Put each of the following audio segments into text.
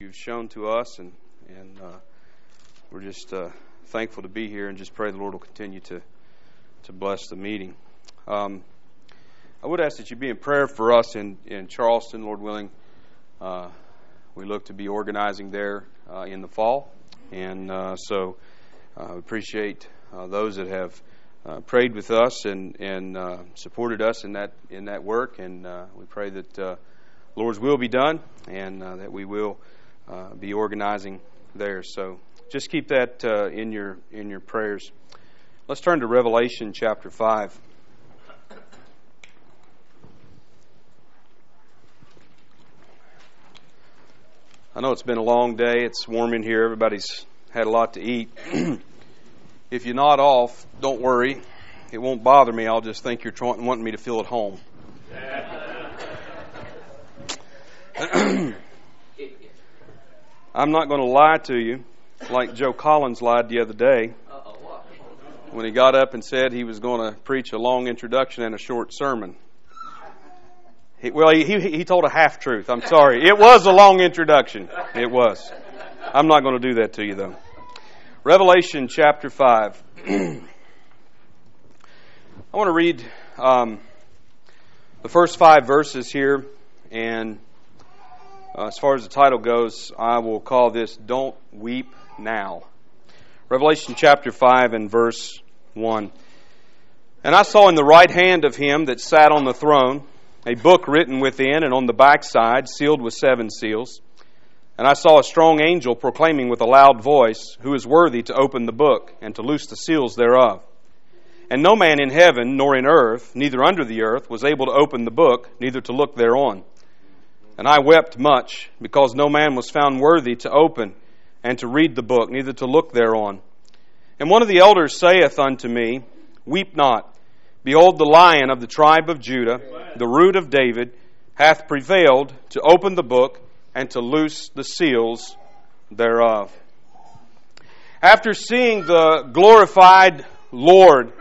you've shown to us, and we're just thankful to be here, and just pray the Lord will continue to bless the meeting. I would ask that you be in prayer for us in Charleston, Lord willing. We look to be organizing there in the fall, and so appreciate those that have prayed with us and supported us in that work, and we pray that Lord's will be done, and that we will be organizing there. So just keep that in your prayers. Let's turn to Revelation chapter 5. I know it's been a long day. It's warm in here. Everybody's had a lot to eat. If you're not off, don't worry. It won't bother me. I'll just think you're wanting me to feel at home. I'm not going to lie to you like Joe Collins lied the other day when he got up and said he was going to preach a long introduction and a short sermon. He told a half-truth. I'm sorry. It was a long introduction. It was. I'm not going to do that to you, though. Revelation chapter 5. I want to read the first 5 verses here, and as far as the title goes, I will call this Don't Weep Now. Revelation chapter 5 and verse 1. And I saw in the right hand of him that sat on the throne a book written within and on the backside, sealed with 7 seals. And I saw a strong angel proclaiming with a loud voice, Who is worthy to open the book and to loose the seals thereof? And no man in heaven, nor in earth, neither under the earth, was able to open the book, neither to look thereon. And I wept much, because no man was found worthy to open and to read the book, neither to look thereon. And one of the elders saith unto me, Weep not. Behold, the Lion of the tribe of Judah, the root of David, hath prevailed to open the book and to loose the seals thereof. After seeing the glorified Lord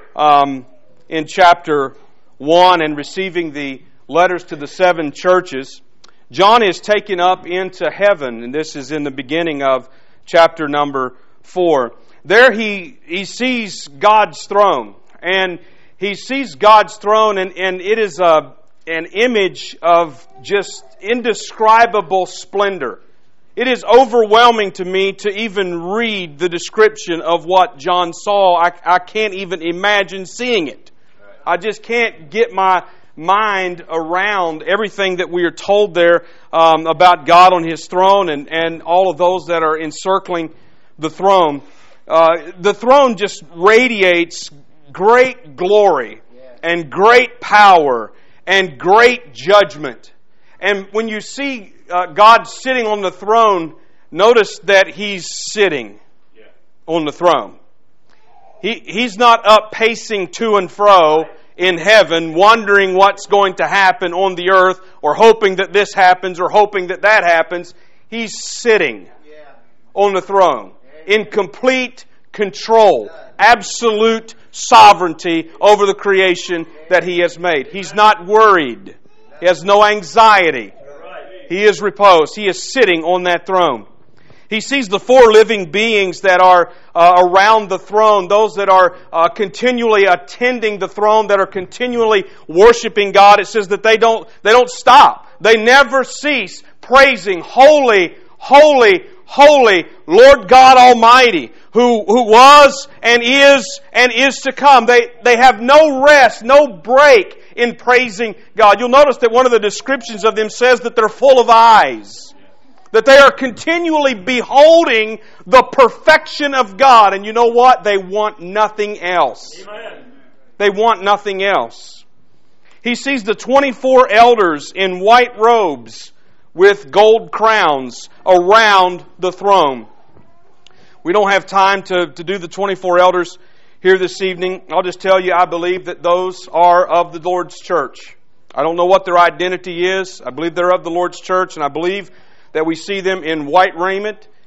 in chapter 1 and receiving the letters to the 7 churches, John is taken up into heaven, and this is in the beginning of chapter number 4. There he sees God's throne, and he sees God's throne, and it is an image of just indescribable splendor. It is overwhelming to me to even read the description of what John saw. I can't even imagine seeing it. I just can't get my mind around everything that we are told there about God on His throne and all of those that are encircling the throne. The throne just radiates great glory and great power and great judgment. And when you see God sitting on the throne, notice that He's sitting on the throne. He's not up pacing to and fro in heaven, wondering what's going to happen on the earth, or hoping that this happens, or hoping that that happens. He's sitting on the throne in complete control, absolute sovereignty over the creation that He has made. He's not worried. He has no anxiety. He is reposed. He is sitting on that throne. He sees the 4 living beings that are around the throne, those that are continually attending the throne, that are continually worshiping God. It says that they don't stop. They never cease praising, Holy, holy, holy, Lord God Almighty, who was and is to come. They have no rest, no break in praising God. You'll notice that one of the descriptions of them says that they're full of eyes. That they are continually beholding the perfection of God. And you know what? They want nothing else. Amen. They want nothing else. He sees the 24 elders in white robes with gold crowns around the throne. We don't have time to do the 24 elders here this evening. I'll just tell you, I believe that those are of the Lord's church. I don't know what their identity is. I believe they're of the Lord's church, and I believe that we see them in white raiment,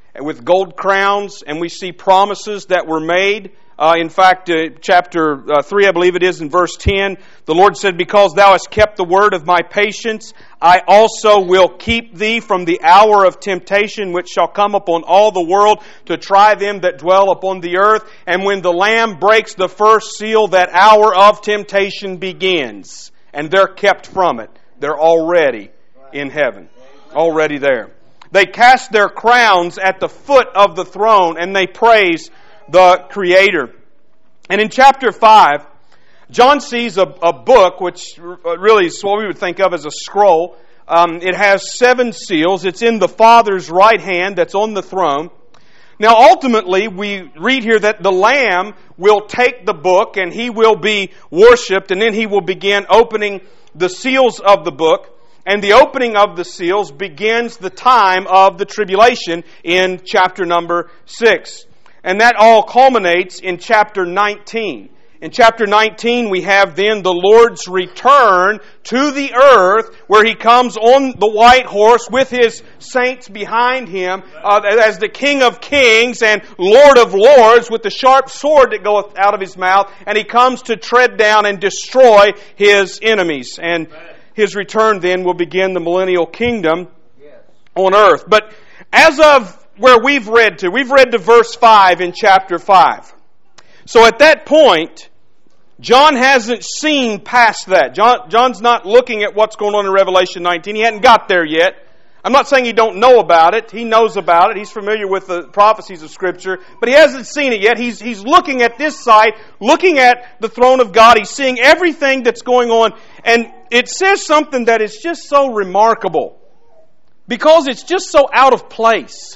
with gold crowns, and we see promises that were made. In fact, chapter 3, I believe it is, in verse 10, the Lord said, "Because thou hast kept the word of my patience, I also will keep thee from the hour of temptation, which shall come upon all the world to try them that dwell upon the earth. And when the Lamb breaks the first seal, that hour of temptation begins." And they're kept from it. They're already in heaven. Already there. They cast their crowns at the foot of the throne, and they praise the Creator. And in chapter 5, John sees a book, which really is what we would think of as a scroll. It has 7 seals. It's in the Father's right hand that's on the throne. Now, ultimately, we read here that the Lamb will take the book and He will be worshipped, and then He will begin opening the seals of the book. And the opening of the seals begins the time of the tribulation in chapter number 6. And that all culminates in chapter 19. In chapter 19, we have then the Lord's return to the earth, where He comes on the white horse with His saints behind Him as the King of Kings and Lord of Lords, with the sharp sword that goeth out of His mouth. And He comes to tread down and destroy His enemies. And His return then will begin the millennial kingdom on earth. But as of where we've read to verse 5 in chapter 5. So at that point, John hasn't seen past that. John's not looking at what's going on in Revelation 19. He hadn't got there yet. I'm not saying he don't know about it. He knows about it. He's familiar with the prophecies of Scripture. But he hasn't seen it yet. He's looking at this site, looking at the throne of God. He's seeing everything that's going on. And it says something that is just so remarkable, because it's just so out of place.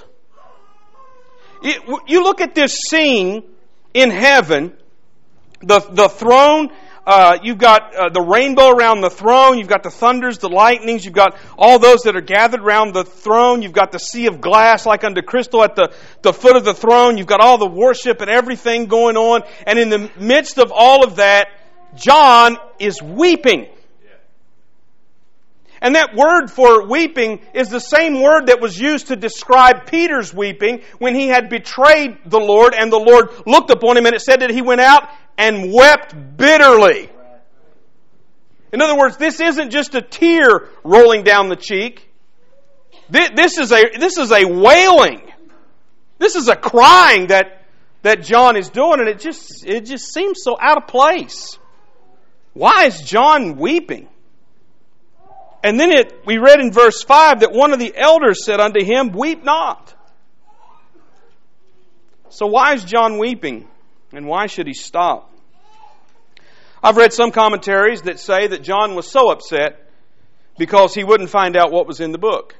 You look at this scene in heaven, the throne, you've got the rainbow around the throne, you've got the thunders, the lightnings, you've got all those that are gathered around the throne, you've got the sea of glass like unto crystal at the foot of the throne, you've got all the worship and everything going on, and in the midst of all of that, John is weeping. And that word for weeping is the same word that was used to describe Peter's weeping when he had betrayed the Lord, and the Lord looked upon him, and it said that he went out and wept bitterly. In other words, this isn't just a tear rolling down the cheek. This is a wailing. This is a crying that John is doing, and it just seems so out of place. Why is John weeping? And then we read in verse 5 that one of the elders said unto him, "Weep not." So why is John weeping? And why should he stop? I've read some commentaries that say that John was so upset because he wouldn't find out what was in the book.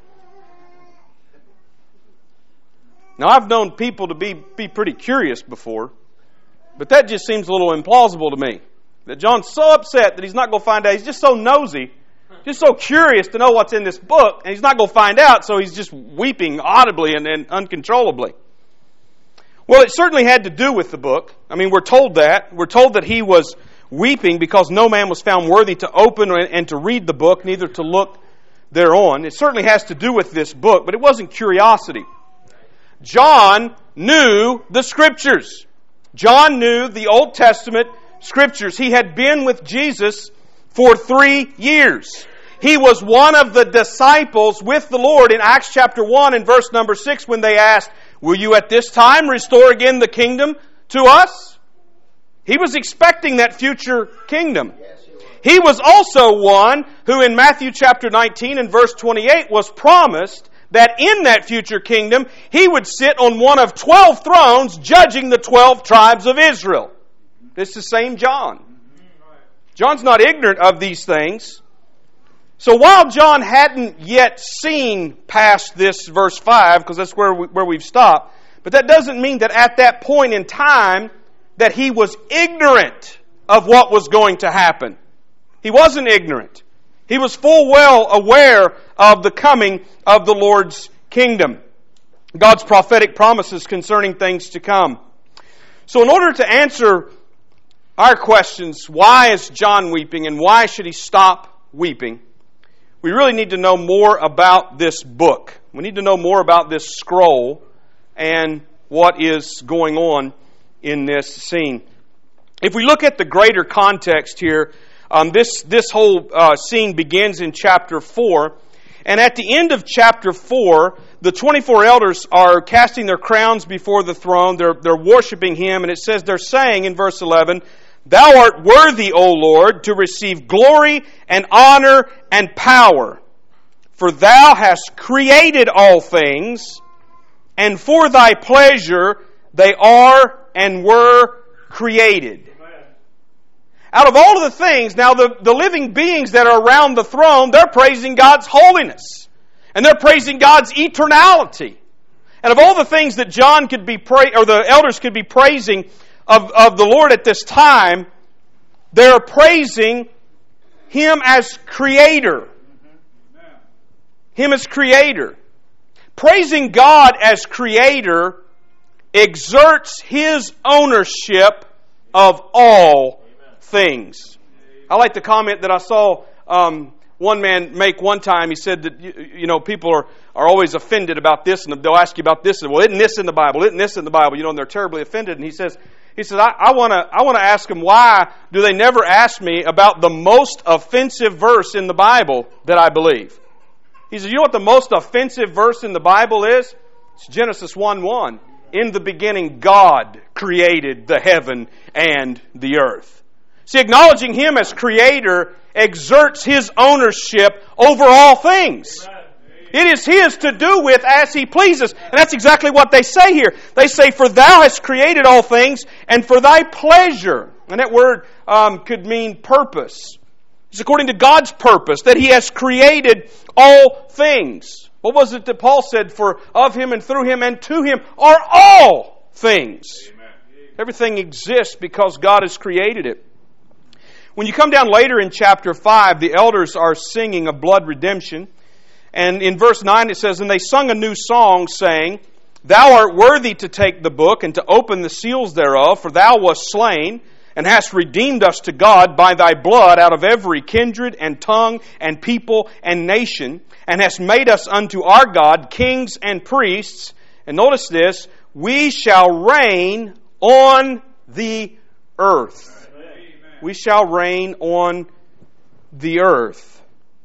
Now, I've known people to be pretty curious before, but that just seems a little implausible to me. That John's so upset that he's not going to find out. He's just so nosy, just so curious to know what's in this book, and he's not going to find out, so he's just weeping audibly and uncontrollably. Well, it certainly had to do with the book. I mean, we're told that. We're told that he was weeping because no man was found worthy to open and to read the book, neither to look thereon. It certainly has to do with this book, but it wasn't curiosity. John knew the Scriptures. John knew the Old Testament Scriptures. He had been with Jesus for 3 years. He was one of the disciples with the Lord in Acts chapter 1 and verse number 6 when they asked, "Will you at this time restore again the kingdom to us?" He was expecting that future kingdom. He was also one who in Matthew chapter 19 and verse 28 was promised that in that future kingdom he would sit on one of 12 thrones judging the 12 tribes of Israel. This is the same John. John's not ignorant of these things. So while John hadn't yet seen past this verse 5, because that's where we've stopped, but that doesn't mean that at that point in time that he was ignorant of what was going to happen. He wasn't ignorant. He was full well aware of the coming of the Lord's kingdom, God's prophetic promises concerning things to come. So in order to answer our questions, why is John weeping and why should he stop weeping, we really need to know more about this book. We need to know more about this scroll and what is going on in this scene. If we look at the greater context here, this whole scene begins in chapter 4. And at the end of chapter 4, the 24 elders are casting their crowns before the throne. They're worshiping Him. And it says they're saying in verse 11, "Thou art worthy, O Lord, to receive glory and honor and power. For Thou hast created all things, and for Thy pleasure they are and were created." Out of all of the things, now the living beings that are around the throne, they're praising God's holiness. And they're praising God's eternality. And of all the things that John could be or the elders could be praising of the Lord at this time, they're praising Him as Creator. Him as Creator. Praising God as Creator exerts His ownership of all things. I like the comment that I saw one man make one time. He said that people are always offended about this, and they'll ask you about this, and well, isn't this in the Bible? Isn't this in the Bible? And they're terribly offended. And he says, I want to ask them, why do they never ask me about the most offensive verse in the Bible that I believe? He says, you know what the most offensive verse in the Bible is? It's Genesis 1:1. In the beginning, God created the heaven and the earth. See, acknowledging Him as Creator exerts His ownership over all things. It is His to do with as He pleases. And that's exactly what they say here. They say, "For Thou hast created all things, and for Thy pleasure." And that word could mean purpose. It's according to God's purpose that He has created all things. What was it that Paul said? "For of Him and through Him and to Him are all things." Amen. Everything exists because God has created it. When you come down later in chapter 5, the elders are singing of blood redemption. And in verse 9 it says, "And they sung a new song, saying, Thou art worthy to take the book and to open the seals thereof, for Thou wast slain, and hast redeemed us to God by Thy blood out of every kindred and tongue and people and nation, and hast made us unto our God kings and priests." And notice this, "We shall reign on the earth." We shall reign on the earth.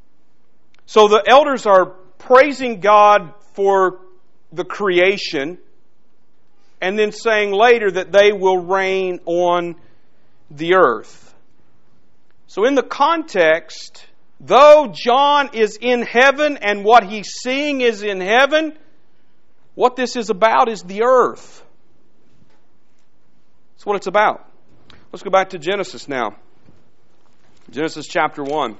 So the elders are praising God for the creation, and then saying later that they will reign on the earth. So in the context, though John is in heaven and what he's seeing is in heaven, what this is about is the earth. That's what it's about. Let's go back to Genesis now. Genesis chapter 1.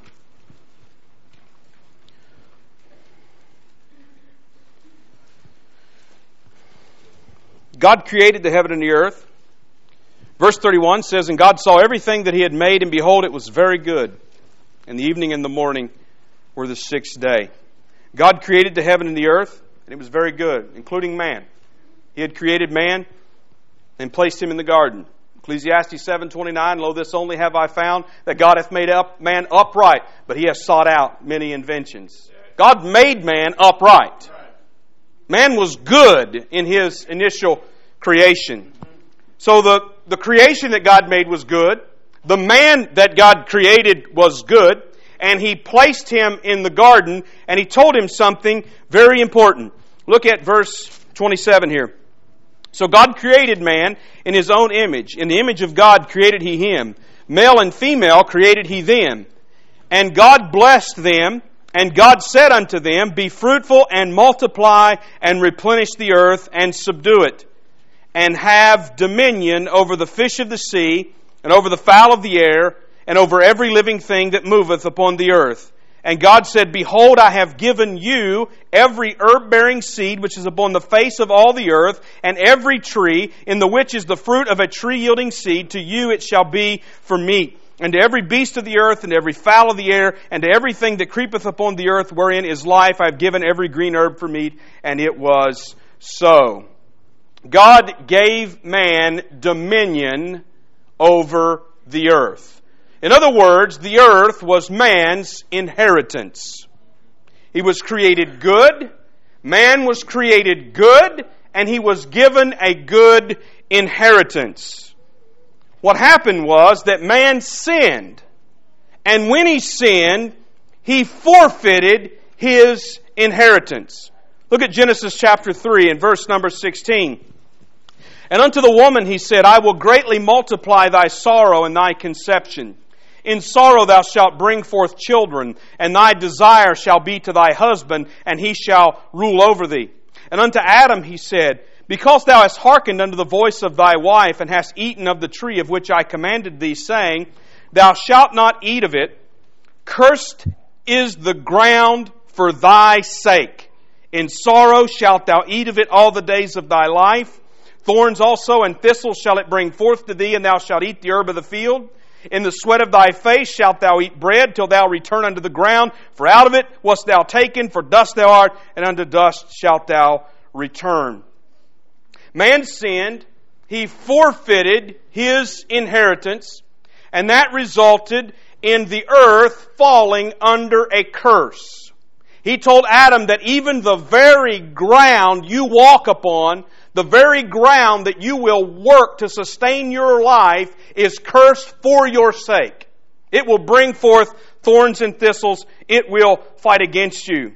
God created the heaven and the earth. Verse 31 says, "And God saw everything that He had made, and behold, it was very good. And the evening and the morning were the sixth day." God created the heaven and the earth, and it was very good, including man. He had created man and placed him in the garden. Ecclesiastes 7:29, "Lo, this only have I found, that God hath made up man upright, but he hath sought out many inventions." God made man upright. Man was good in his initial creation. So the creation that God made was good. The man that God created was good. And He placed him in the garden, and He told him something very important. Look at verse 27 here. "So God created man in His own image. In the image of God created He him. Male and female created He them. And God blessed them, and God said unto them, Be fruitful and multiply and replenish the earth and subdue it, and have dominion over the fish of the sea, and over the fowl of the air, and over every living thing that moveth upon the earth. And God said, Behold, I have given you every herb-bearing seed which is upon the face of all the earth, and every tree in the which is the fruit of a tree yielding seed, to you it shall be for meat. And to every beast of the earth, and every fowl of the air, and to everything that creepeth upon the earth, wherein is life, I have given every green herb for meat. And it was so." God gave man dominion over the earth. In other words, the earth was man's inheritance. He was created good. Man was created good and he was given a good inheritance. What happened was that man sinned. And when he sinned, he forfeited his inheritance. Look at Genesis chapter 3 and verse number 16. And unto the woman he said, I will greatly multiply thy sorrow and thy conception. In sorrow thou shalt bring forth children, and thy desire shall be to thy husband, and he shall rule over thee. And unto Adam he said, because thou hast hearkened unto the voice of thy wife, and hast eaten of the tree of which I commanded thee, saying, thou shalt not eat of it, cursed is the ground for thy sake. In sorrow shalt thou eat of it all the days of thy life. Thorns also and thistles shall it bring forth to thee, and thou shalt eat the herb of the field. In the sweat of thy face shalt thou eat bread, till thou return unto the ground. For out of it wast thou taken, for dust thou art, and unto dust shalt thou return. Man sinned, he forfeited his inheritance, and that resulted in the earth falling under a curse. He told Adam that even the very ground you walk upon, the very ground that you will work to sustain your life, is cursed for your sake. It will bring forth thorns and thistles. It will fight against you.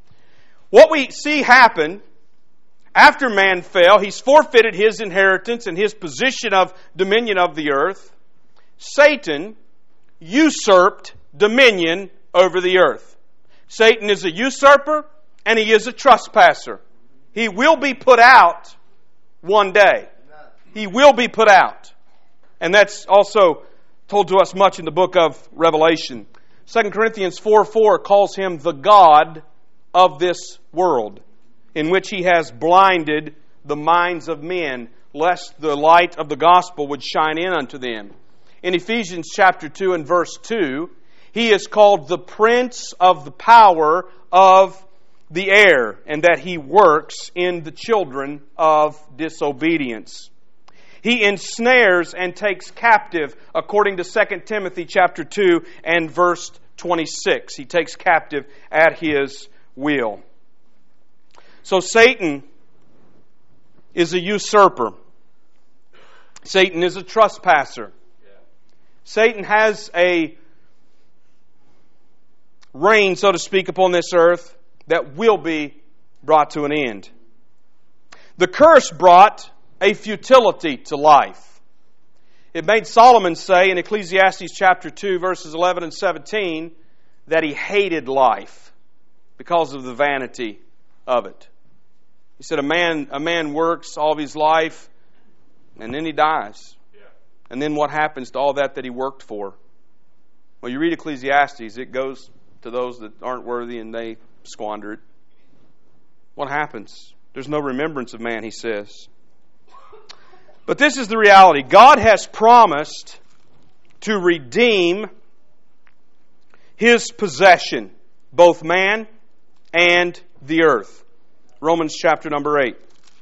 What we see happen after man fell, he's forfeited his inheritance and his position of dominion of the earth. Satan usurped dominion over the earth. Satan is a usurper and he is a trespasser. He will be put out one day. He will be put out. And that's also told to us much in the book of Revelation. 2 Corinthians 4:4 calls him the God of this world, in which he has blinded the minds of men, lest the light of the gospel would shine in unto them. In Ephesians chapter 2 and verse 2, he is called the prince of the power of the air, and that he works in the children of disobedience. He ensnares and takes captive, according to 2 Timothy chapter 2 and verse 26. He takes captive at his will. So Satan is a usurper. Satan is a trespasser. Satan has a reign, so to speak, upon this earth that will be brought to an end. The curse brought a futility to life. It made Solomon say in Ecclesiastes chapter 2, verses 11 and 17, that he hated life because of the vanity of it. He said a man works all of his life and then he dies. And then what happens to all that he worked for? Well, you read Ecclesiastes, it goes to those that aren't worthy and they squander it. What happens? There's no remembrance of man, he says. But this is the reality. God has promised to redeem His possession, both man and the earth. Romans chapter number 8.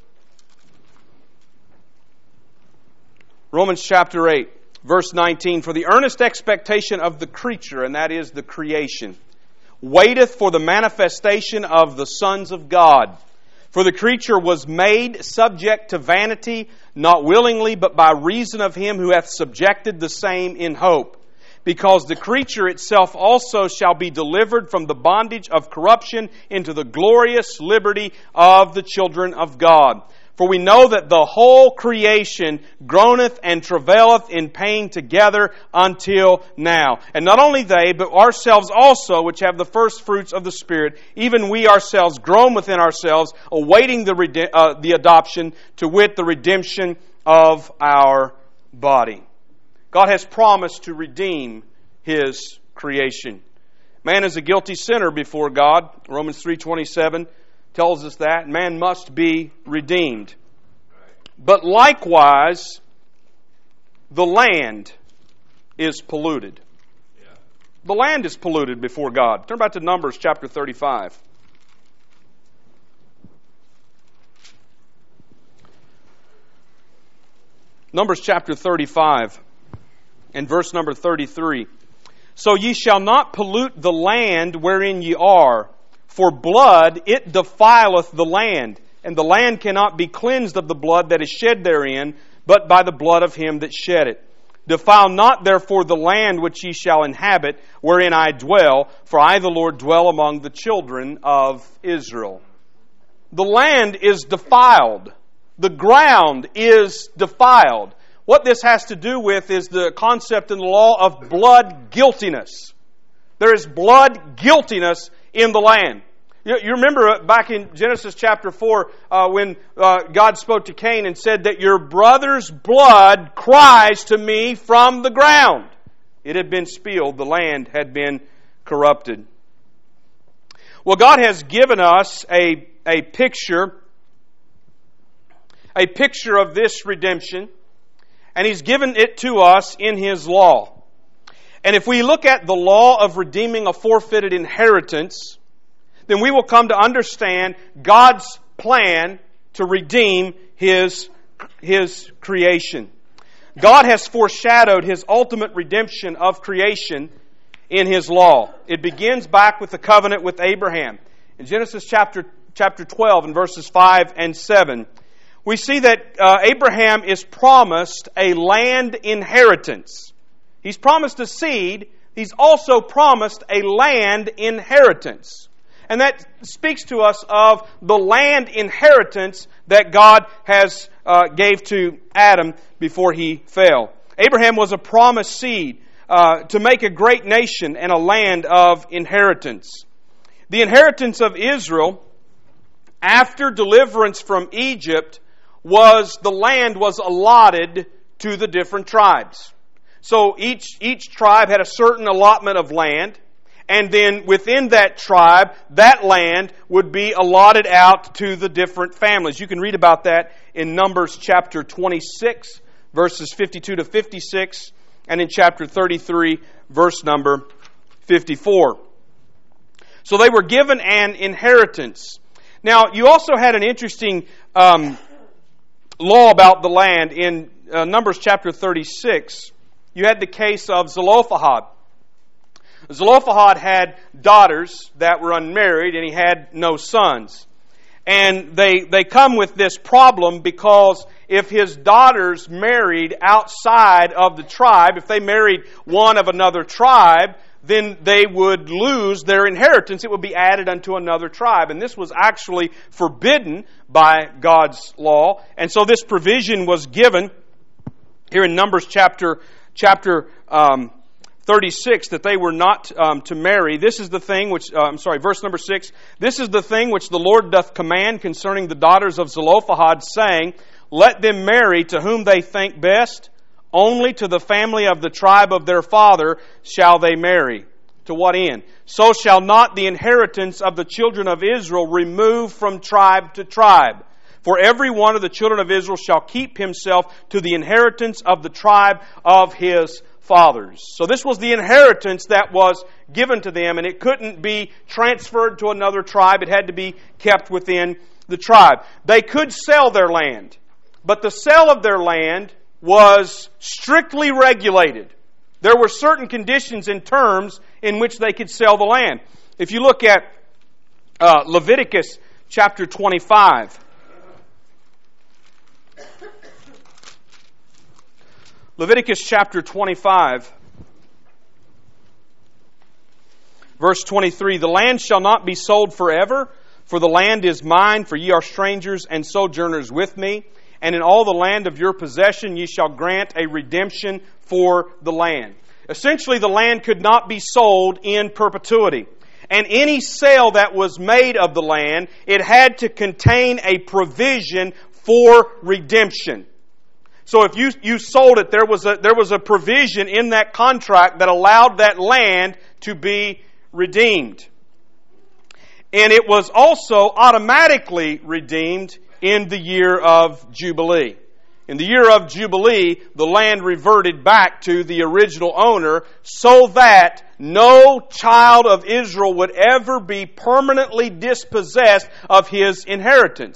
Romans chapter 8, verse 19. For the earnest expectation of the creature, and that is the creation, waiteth for the manifestation of the sons of God. For the creature was made subject to vanity, not willingly, but by reason of Him who hath subjected the same in hope. Because the creature itself also shall be delivered from the bondage of corruption into the glorious liberty of the children of God. For we know that the whole creation groaneth and travaileth in pain together until now. And not only they, but ourselves also, which have the first fruits of the Spirit, even we ourselves groan within ourselves, awaiting the adoption, to wit, the redemption of our body. God has promised to redeem His creation. Man is a guilty sinner before God. Romans 3:27 tells us that. Man must be redeemed. But likewise, the land is polluted. The land is polluted before God. Turn back to Numbers chapter 35. Numbers chapter 35 and verse number 33. So ye shall not pollute the land wherein ye are, for blood it defileth the land, and the land cannot be cleansed of the blood that is shed therein, but by the blood of him that shed it. Defile not therefore the land which ye shall inhabit, wherein I dwell, for I the Lord dwell among the children of Israel. The land is defiled. The ground is defiled. What this has to do with is the concept in the law of blood guiltiness. There is blood guiltiness in the land. You remember back in Genesis chapter 4 when God spoke to Cain and said that your brother's blood cries to me from the ground. It had been spilled. The land had been corrupted. Well, God has given us a picture of this redemption, and He's given it to us in His law. And if we look at the law of redeeming a forfeited inheritance, then we will come to understand God's plan to redeem His creation. God has foreshadowed His ultimate redemption of creation in His law. It begins back with the covenant with Abraham. In Genesis chapter 12 and verses 5 and 7, we see that Abraham is promised a land inheritance. He's promised a seed. He's also promised a land inheritance. And that speaks to us of the land inheritance that God has gave to Adam before he fell. Abraham was a promised seed to make a great nation and a land of inheritance. The inheritance of Israel after deliverance from Egypt was the land was allotted to the different tribes. So each tribe had a certain allotment of land. And then within that tribe, that land would be allotted out to the different families. You can read about that in Numbers chapter 26, verses 52 to 56, and in chapter 33, verse number 54. So they were given an inheritance. Now, you also had an interesting law about the land. In Numbers chapter 36, you had the case of Zelophehad. Zelophehad had daughters that were unmarried, and he had no sons. And they come with this problem because if his daughters married outside of the tribe, if they married one of another tribe, then they would lose their inheritance. It would be added unto another tribe. And this was actually forbidden by God's law. And so this provision was given here in Numbers chapter 36, that they were not to marry. This is the thing which, verse number 6. This is the thing which the Lord doth command concerning the daughters of Zelophehad, saying, let them marry to whom they think best, only to the family of the tribe of their father shall they marry. To what end? So shall not the inheritance of the children of Israel remove from tribe to tribe. For every one of the children of Israel shall keep himself to the inheritance of the tribe of his fathers. So this was the inheritance that was given to them, and it couldn't be transferred to another tribe. It had to be kept within the tribe. They could sell their land, but the sale of their land was strictly regulated. There were certain conditions and terms in which they could sell the land. If you look at Leviticus chapter 25, Leviticus chapter 25, verse 23, the land shall not be sold forever, for the land is mine, for ye are strangers and sojourners with me. And in all the land of your possession ye shall grant a redemption for the land. Essentially, the land could not be sold in perpetuity. And any sale that was made of the land, it had to contain a provision for redemption. So if you sold it, there was a provision in that contract that allowed that land to be redeemed. And it was also automatically redeemed in the year of Jubilee. In the year of Jubilee, the land reverted back to the original owner so that no child of Israel would ever be permanently dispossessed of his inheritance.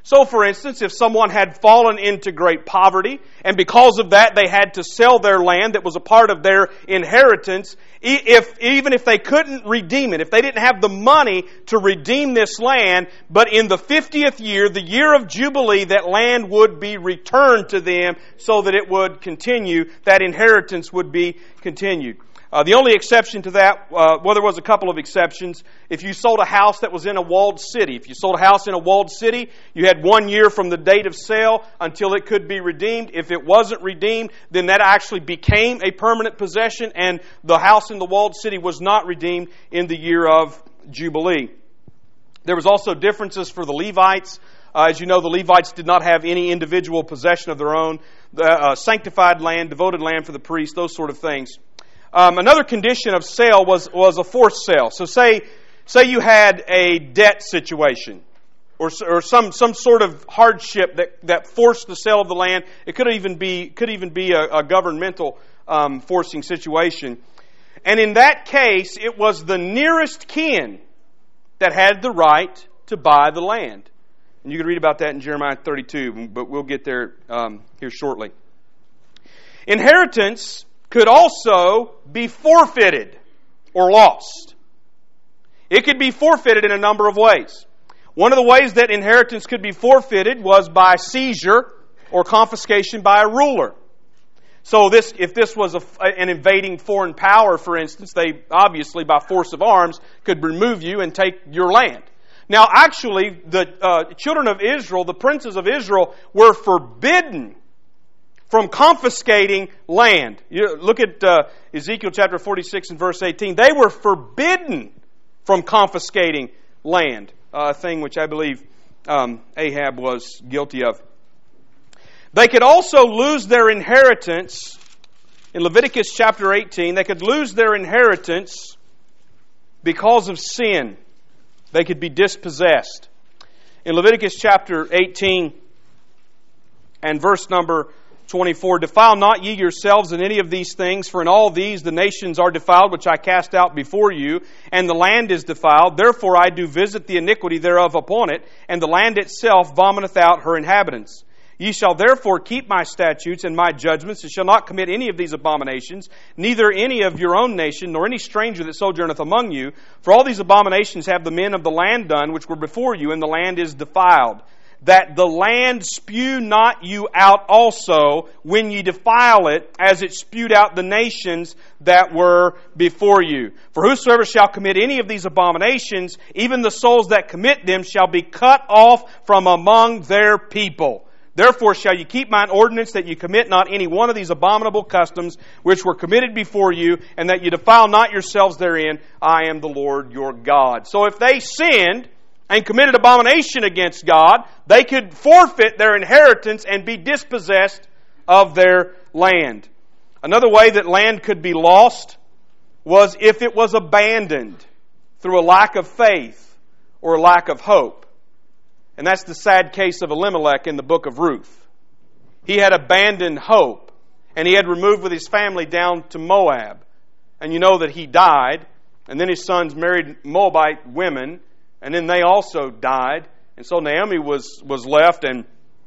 So, for instance, if someone had fallen into great poverty, and because of that they had to sell their land that was a part of their inheritance, even if they couldn't redeem it, if they didn't have the money to redeem this land, but in the 50th year, the year of Jubilee, that land would be returned to them so that it would continue, that inheritance would be continued. The only exception to that, well, there was a couple of exceptions. If you sold a house that was in a walled city, if you sold a house in a walled city, you had 1 year from the date of sale until it could be redeemed. If it wasn't redeemed, then that actually became a permanent possession, and the house in the walled city was not redeemed in the year of Jubilee. There was also differences for the Levites. As you know, the Levites did not have any individual possession of their own. Sanctified land, devoted land for the priests, those sort of things. Another condition of sale was a forced sale. So say you had a debt situation or some sort of hardship that forced the sale of the land. It could even be a governmental forcing situation. And in that case, it was the nearest kin that had the right to buy the land. And you can read about that in Jeremiah 32, but we'll get there here shortly. Inheritance could also be forfeited or lost. It could be forfeited in a number of ways. One of the ways that inheritance could be forfeited was by seizure or confiscation by a ruler. So if this was an invading foreign power, for instance, they obviously by force of arms could remove you and take your land. Now actually, the children of Israel, the princes of Israel, were forbidden from confiscating land. You look at Ezekiel chapter 46 and verse 18. They were forbidden from confiscating land, a thing which I believe Ahab was guilty of. They could also lose their inheritance. In Leviticus chapter 18, they could lose their inheritance because of sin. They could be dispossessed. In Leviticus chapter 18 and verse number 24, defile not ye yourselves in any of these things, for in all these the nations are defiled, which I cast out before you, and the land is defiled. Therefore I do visit the iniquity thereof upon it, and the land itself vomiteth out her inhabitants. Ye shall therefore keep my statutes and my judgments, and shall not commit any of these abominations, neither any of your own nation, nor any stranger that sojourneth among you. For all these abominations have the men of the land done, which were before you, and the land is defiled. That the land spew not you out also when ye defile it, as it spewed out the nations that were before you. For whosoever shall commit any of these abominations, even the souls that commit them shall be cut off from among their people. Therefore shall you keep mine ordinance, that you commit not any one of these abominable customs which were committed before you, and that you defile not yourselves therein. I am the Lord your God. So if they sinned and committed abomination against God, they could forfeit their inheritance and be dispossessed of their land. Another way that land could be lost was if it was abandoned through a lack of faith or a lack of hope. And that's the sad case of Elimelech in the book of Ruth. He had abandoned hope, and he had removed with his family down to Moab. And you know that he died, and then his sons married Moabite women, and then they also died. And so Naomi was left and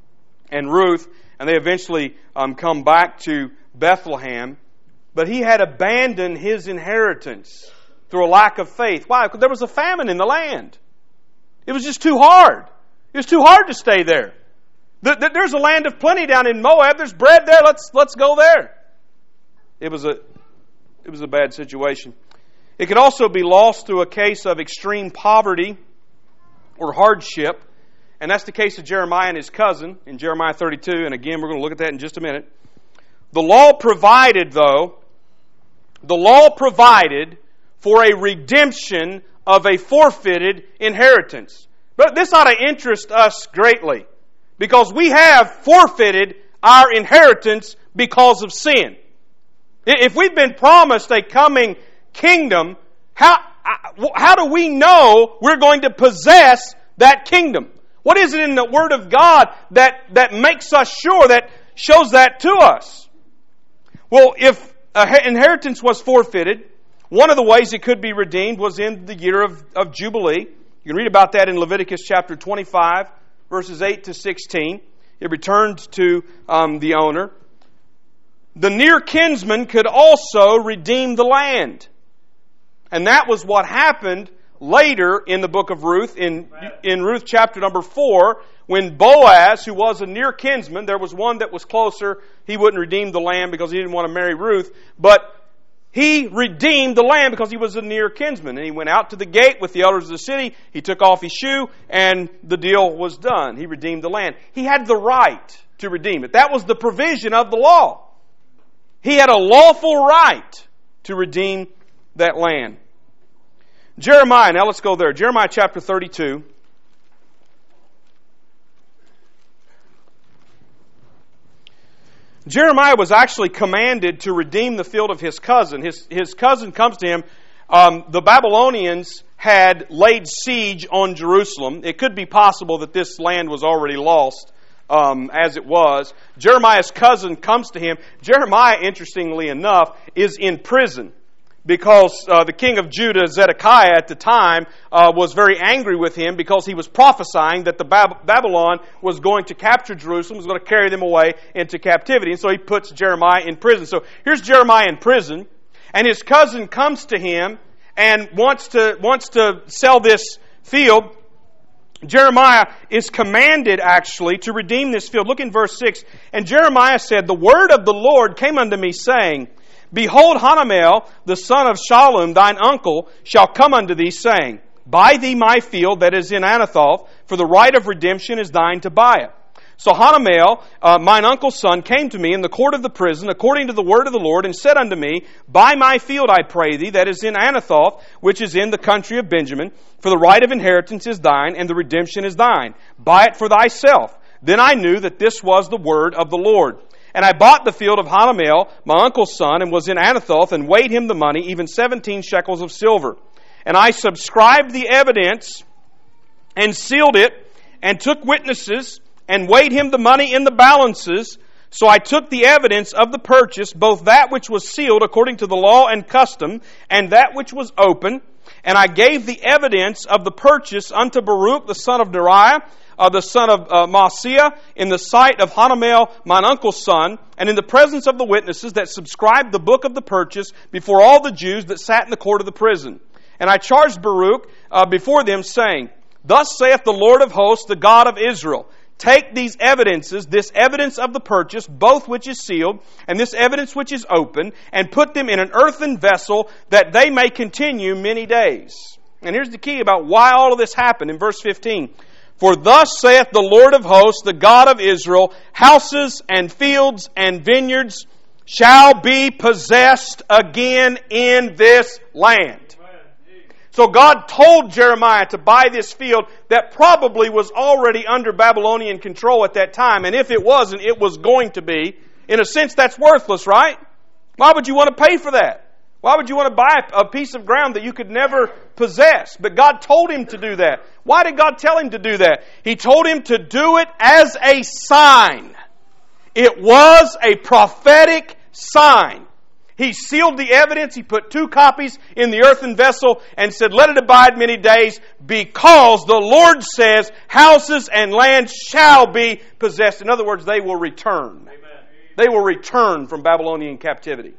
Ruth, and they eventually come back to Bethlehem. But he had abandoned his inheritance through a lack of faith. Why? Because there was a famine in the land. It was just too hard. It was too hard to stay there. There's a land of plenty down in Moab. There's bread there. Let's go there. It was a bad situation. It could also be lost through a case of extreme poverty or hardship. And that's the case of Jeremiah and his cousin in Jeremiah 32. And again, we're going to look at that in just a minute. The law provided for a redemption of a forfeited inheritance. But this ought to interest us greatly, because we have forfeited our inheritance because of sin. If we've been promised a coming kingdom, how do we know we're going to possess that kingdom? What is it in the Word of God that makes us sure, that shows that to us? Well, if inheritance was forfeited, one of the ways it could be redeemed was in the year of Jubilee. You can read about that in Leviticus chapter 25, verses 8 to 16. It returned to the owner. The near kinsman could also redeem the land. And that was what happened later in the book of Ruth, in Ruth chapter number 4, when Boaz, who was a near kinsman, there was one that was closer, he wouldn't redeem the land because he didn't want to marry Ruth, but he redeemed the land because he was a near kinsman. And he went out to the gate with the elders of the city, he took off his shoe, and the deal was done. He redeemed the land. He had the right to redeem it. That was the provision of the law. He had a lawful right to redeem that land. Jeremiah, now let's go there. Jeremiah chapter 32. Jeremiah was actually commanded to redeem the field of his cousin. His cousin comes to him. The Babylonians had laid siege on Jerusalem. It could be possible that this land was already lost as it was. Jeremiah's cousin comes to him. Jeremiah, interestingly enough, is in prison because the king of Judah, Zedekiah, at the time, was very angry with him because he was prophesying that the Babylon was going to capture Jerusalem, was going to carry them away into captivity. And so he puts Jeremiah in prison. So here's Jeremiah in prison, and his cousin comes to him and wants to sell this field. Jeremiah is commanded, actually, to redeem this field. Look in verse 6. And Jeremiah said, "The word of the Lord came unto me, saying, Behold, Hanamel, the son of Shallum, thine uncle, shall come unto thee, saying, Buy thee my field that is in Anathoth, for the right of redemption is thine to buy it. So Hanamel, mine uncle's son, came to me in the court of the prison, according to the word of the Lord, and said unto me, Buy my field, I pray thee, that is in Anathoth, which is in the country of Benjamin, for the right of inheritance is thine, and the redemption is thine. Buy it for thyself. Then I knew that this was the word of the Lord. And I bought the field of Hanamel, my uncle's son, and was in Anathoth, and weighed him the money, even 17 shekels of silver. And I subscribed the evidence, and sealed it, and took witnesses, and weighed him the money in the balances. So I took the evidence of the purchase, both that which was sealed according to the law and custom, and that which was open. And I gave the evidence of the purchase unto Baruch, the son of Neriah, the son of Maaseiah, in the sight of Hanamel, mine uncle's son, and in the presence of the witnesses that subscribed the book of the purchase before all the Jews that sat in the court of the prison. And I charged Baruch before them, saying, Thus saith the Lord of hosts, the God of Israel, Take these evidences, this evidence of the purchase, both which is sealed, and this evidence which is open, and put them in an earthen vessel, that they may continue many days. And here's the key about why all of this happened in verse 15. For thus saith the Lord of hosts, the God of Israel, houses and fields and vineyards shall be possessed again in this land. So God told Jeremiah to buy this field that probably was already under Babylonian control at that time. And if it wasn't, it was going to be. In a sense, that's worthless, right? Why would you want to pay for that? Why would you want to buy a piece of ground that you could never possess? But God told him to do that. Why did God tell him to do that? He told him to do it as a sign. It was a prophetic sign. He sealed the evidence. He put 2 copies in the earthen vessel and said, Let it abide many days, because the Lord says houses and land shall be possessed. In other words, they will return. Amen. They will return from Babylonian captivity.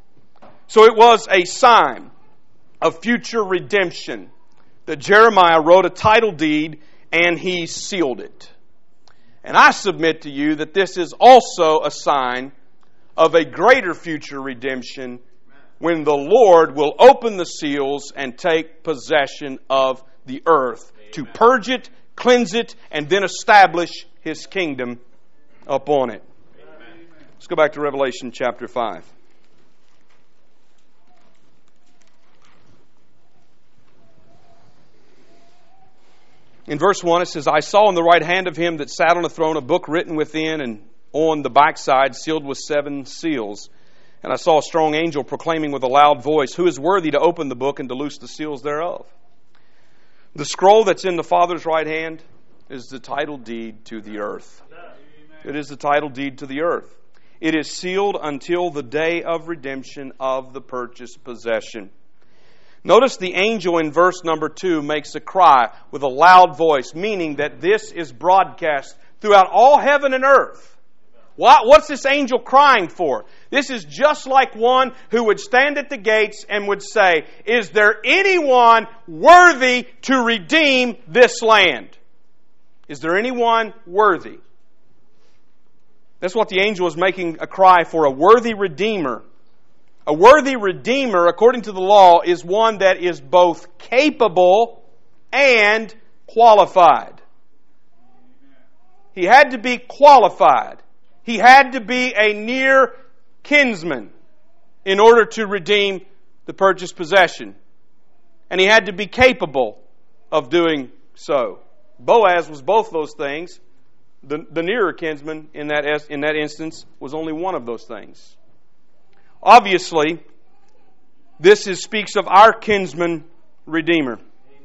So it was a sign of future redemption that Jeremiah wrote a title deed and he sealed it. And I submit to you that this is also a sign of a greater future redemption when the Lord will open the seals and take possession of the earth to purge it, cleanse it, and then establish His kingdom upon it. Let's go back to Revelation chapter 5. In verse 1 it says, I saw in the right hand of him that sat on the throne a book written within and on the backside, sealed with 7 seals. And I saw a strong angel proclaiming with a loud voice, Who is worthy to open the book and to loose the seals thereof? The scroll that's in the Father's right hand is the title deed to the earth. It is the title deed to the earth. It is sealed until the day of redemption of the purchased possession. Notice the angel in verse number 2 makes a cry with a loud voice, meaning that this is broadcast throughout all heaven and earth. What's this angel crying for? This is just like one who would stand at the gates and would say, "Is there anyone worthy to redeem this land?" Is there anyone worthy? That's what the angel is making a cry for, a worthy redeemer. A worthy redeemer, according to the law, is one that is both capable and qualified. He had to be qualified. He had to be a near kinsman in order to redeem the purchased possession. And he had to be capable of doing so. Boaz was both those things. The nearer kinsman in that instance was only one of those things. Obviously, this speaks of our kinsman redeemer.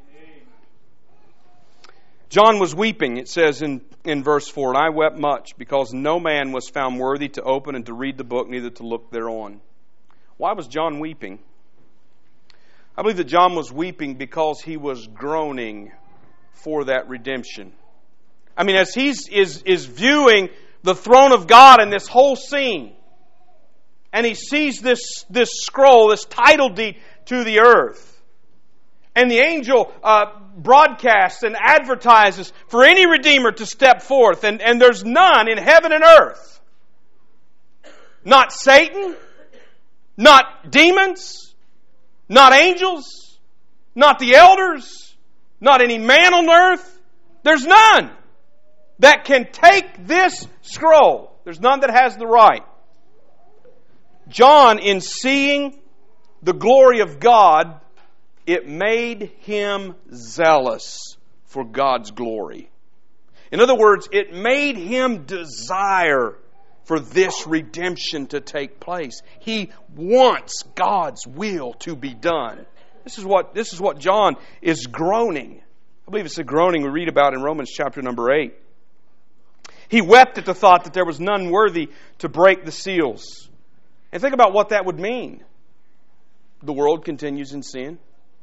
John was weeping, it says in verse 4, "And I wept much, because no man was found worthy to open and to read the book, neither to look thereon." Why was John weeping? I believe that John was weeping because he was groaning for that redemption. I mean, as he is viewing the throne of God in this whole scene, and he sees this scroll, this title deed to the earth, and the angel broadcasts and advertises for any redeemer to step forth, and there's none in heaven and earth. Not Satan, not demons, not angels, not the elders, not any man on earth. There's none that can take this scroll. There's none that has the right. John, in seeing the glory of God, it made him zealous for God's glory. In other words, it made him desire for this redemption to take place. He wants God's will to be done. This is what John is groaning. I believe it's a groaning we read about in Romans chapter number 8. He wept at the thought that there was none worthy to break the seals. And think about what that would mean. The world continues in sin.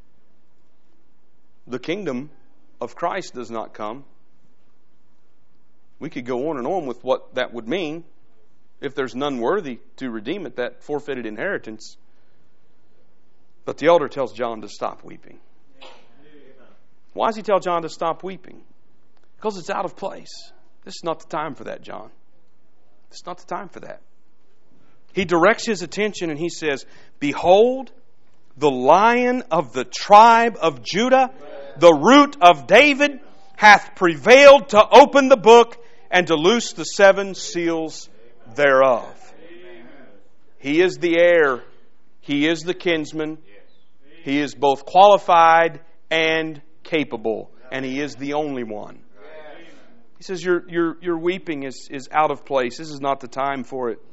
The kingdom of Christ does not come. We could go on and on with what that would mean if there's none worthy to redeem it, that forfeited inheritance. But the elder tells John to stop weeping. Why does he tell John to stop weeping? Because it's out of place. This is not the time for that, John. It's not the time for that. He directs his attention and he says, "Behold, the Lion of the tribe of Judah, the Root of David, hath prevailed to open the book and to loose the 7 seals thereof." He is the heir. He is the kinsman. He is both qualified and capable. And He is the only one. He says, your weeping is out of place. This is not the time for it.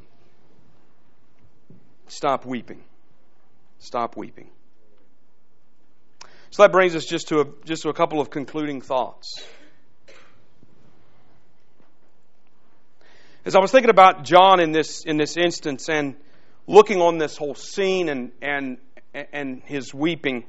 Stop weeping. Stop weeping. So that brings us just to a couple of concluding thoughts. As I was thinking about John in this instance and looking on this whole scene and his weeping,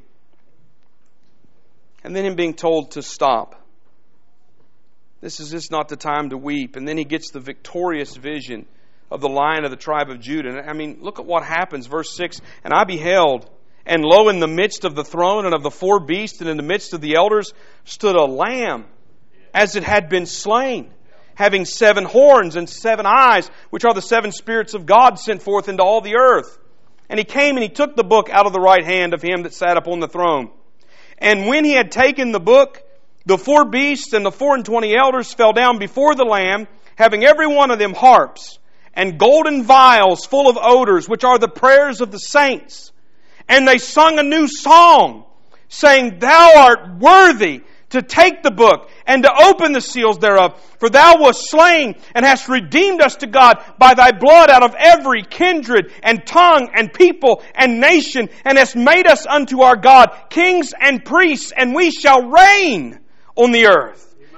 and then him being told to stop. This is just not the time to weep. And then he gets the victorious vision of the Lion of the tribe of Judah. And I mean, look at what happens. Verse 6, "And I beheld, and lo, in the midst of the throne and of the 4 beasts, and in the midst of the elders, stood a lamb, as it had been slain, having 7 horns and 7 eyes, which are the 7 spirits of God sent forth into all the earth. And he came and he took the book out of the right hand of him that sat upon the throne. And when he had taken the book, the 4 beasts and the 24 elders fell down before the Lamb, having every one of them harps and golden vials full of odors, which are the prayers of the saints. And they sung a new song, saying, Thou art worthy to take the book and to open the seals thereof. For thou wast slain and hast redeemed us to God by thy blood out of every kindred and tongue and people and nation, and hast made us unto our God kings and priests, and we shall reign on the earth. Amen.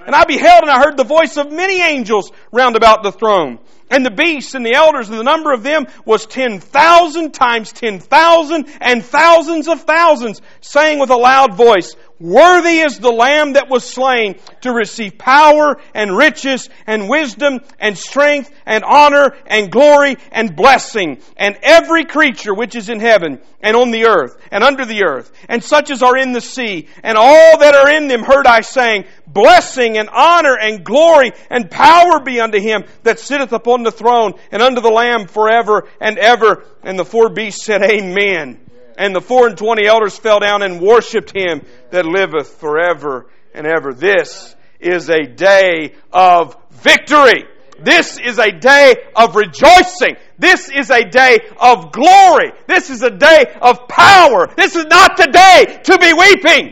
And I beheld and I heard the voice of many angels round about the throne. And the beasts and the elders, and the number of them was 10,000 times 10,000 and thousands of thousands, saying with a loud voice, Worthy is the Lamb that was slain to receive power and riches and wisdom and strength and honor and glory and blessing. And every creature which is in heaven and on the earth and under the earth and such as are in the sea and all that are in them heard I saying, Blessing and honor and glory and power be unto Him that sitteth upon the throne and unto the Lamb forever and ever. And the four beasts said, Amen. And the 24 elders fell down and worshipped Him that liveth forever and ever. This is a day of victory. This is a day of rejoicing. This is a day of glory. This is a day of power. This is not the day to be weeping.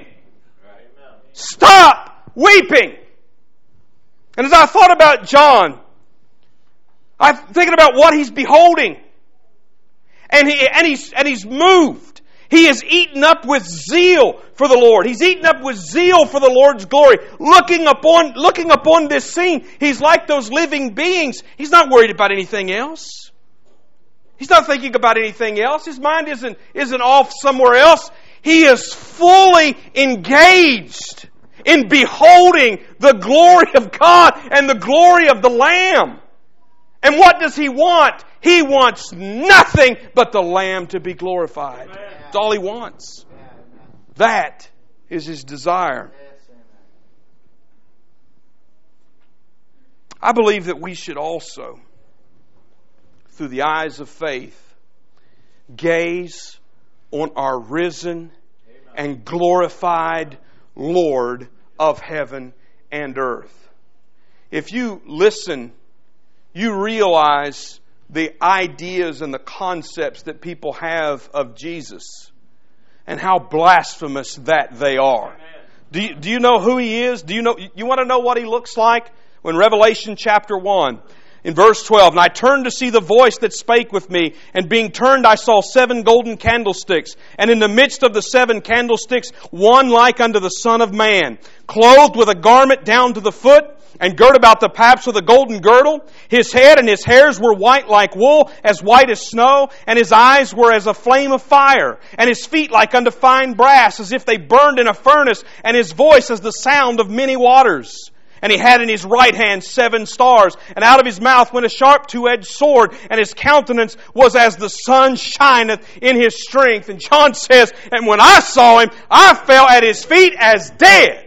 Stop weeping. And as I thought about John, I'm thinking about what he's beholding. And he's moved. He is eaten up with zeal for the Lord. He's eaten up with zeal for the Lord's glory. Looking upon this scene, he's like those living beings. He's not worried about anything else. He's not thinking about anything else. His mind isn't off somewhere else. He is fully engaged in beholding the glory of God and the glory of the Lamb. And what does he want? He wants nothing but the Lamb to be glorified. Amen. That's all he wants. That is his desire. I believe that we should also, through the eyes of faith, gaze on our risen and glorified Lord of heaven and earth. If you listen, you realize the ideas and the concepts that people have of Jesus and how blasphemous that they are. Do you know who He is? You want to know what He looks like? In Revelation chapter 1, in verse 12, And I turned to see the voice that spake with me, and being turned I saw 7 golden candlesticks, and in the midst of the 7 candlesticks one like unto the Son of Man, clothed with a garment down to the foot, and girt about the paps with a golden girdle. His head and his hairs were white like wool, as white as snow, and his eyes were as a flame of fire, and his feet like unto fine brass, as if they burned in a furnace, and his voice as the sound of many waters. And he had in his right hand 7 stars, and out of his mouth went a sharp 2-edged sword, and his countenance was as the sun shineth in his strength. And John says, And when I saw him, I fell at his feet as dead.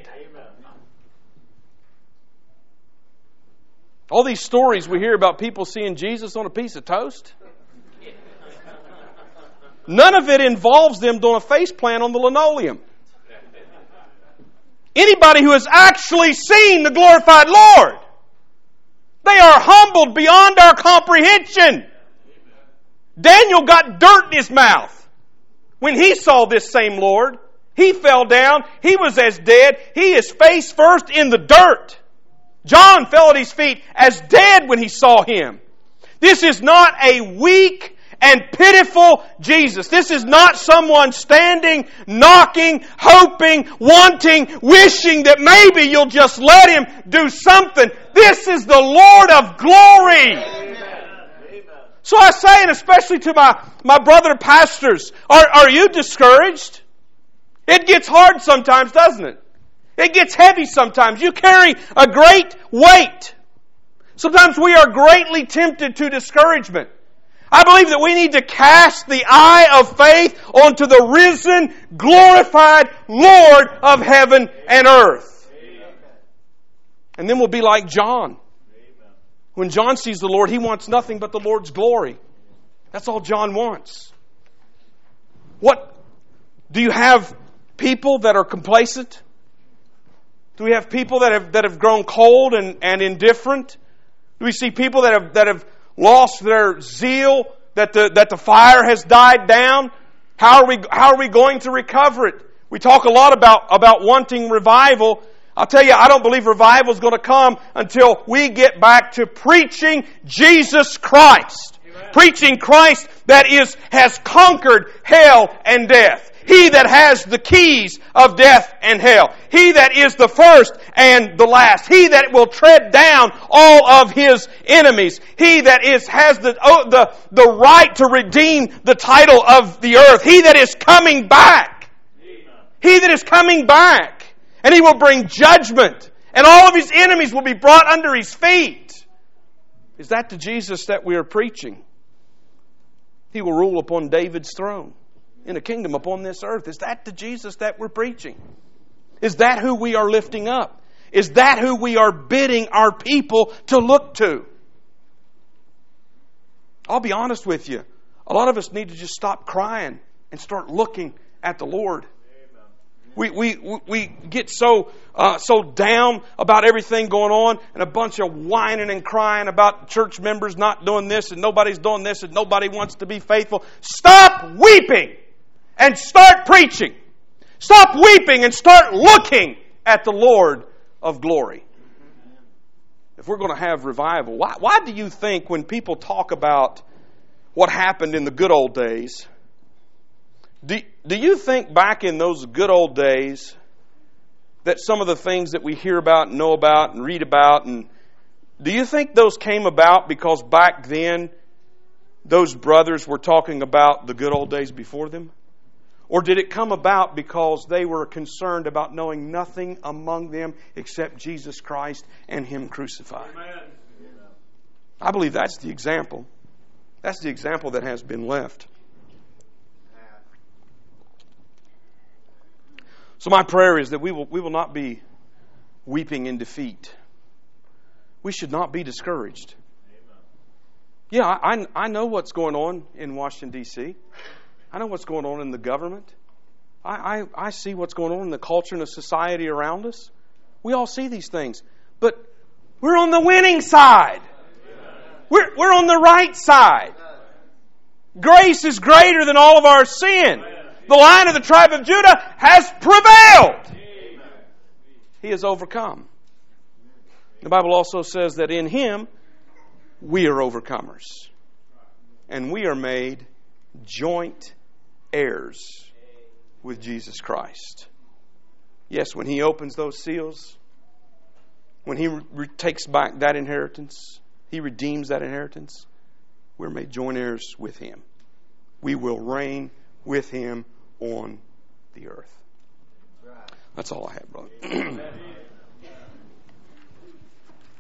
All these stories we hear about people seeing Jesus on a piece of toast, none of it involves them doing a face plant on the linoleum. Anybody who has actually seen the glorified Lord, they are humbled beyond our comprehension. Daniel got dirt in his mouth when he saw this same Lord. He fell down. He was as dead. He is face first in the dirt. John fell at his feet as dead when he saw Him. This is not a weak and pitiful Jesus. This is not someone standing, knocking, hoping, wanting, wishing that maybe you'll just let Him do something. This is the Lord of glory. Amen. So I say, and especially to my brother pastors, are you discouraged? It gets hard sometimes, doesn't it? It gets heavy sometimes. You carry a great weight. Sometimes we are greatly tempted to discouragement. I believe that we need to cast the eye of faith onto the risen, glorified Lord of heaven and earth. Amen. And then we'll be like John. Amen. When John sees the Lord, he wants nothing but the Lord's glory. That's all John wants. What? Do you have people that are complacent? Do we have people that have grown cold and indifferent? Do we see people that have lost their zeal, that the fire has died down? How are we going to recover it? We talk a lot about wanting revival. I'll tell you, I don't believe revival is going to come until we get back to preaching Jesus Christ. Amen. Preaching Christ that has conquered hell and death. He that has the keys of death and hell. He that is the first and the last. He that will tread down all of His enemies. He that has the right to redeem the title of the earth. He that is coming back. He that is coming back. And He will bring judgment. And all of His enemies will be brought under His feet. Is that the Jesus that we are preaching? He will rule upon David's throne in a kingdom upon this earth. Is that the Jesus that we're preaching? Is that who we are lifting up? Is that who we are bidding our people to look to? I'll be honest with you. A lot of us need to just stop crying and start looking at the Lord. We get so down about everything going on, and a bunch of whining and crying about church members not doing this and nobody's doing this and nobody wants to be faithful. Stop weeping and start preaching. Stop weeping and start looking at the Lord of glory. If we're going to have revival, why do you think when people talk about what happened in the good old days, do you think back in those good old days that some of the things that we hear about and know about and read about, and do you think those came about because back then those brothers were talking about the good old days before them? Or did it come about because they were concerned about knowing nothing among them except Jesus Christ and Him crucified? Amen. I believe that's the example. That's the example that has been left. So my prayer is that we will not be weeping in defeat. We should not be discouraged. Yeah, I know what's going on in Washington, D.C. I know what's going on in the government. I see what's going on in the culture and the society around us. We all see these things. But we're on the winning side. We're on the right side. Grace is greater than all of our sin. The Lion of the tribe of Judah has prevailed. He has overcome. The Bible also says that in Him we are overcomers. And we are made joint heirs with Jesus Christ. Yes, when He opens those seals, when He takes back that inheritance, He redeems that inheritance, we're made joint heirs with Him. We will reign with Him on the earth. That's all I have, brother.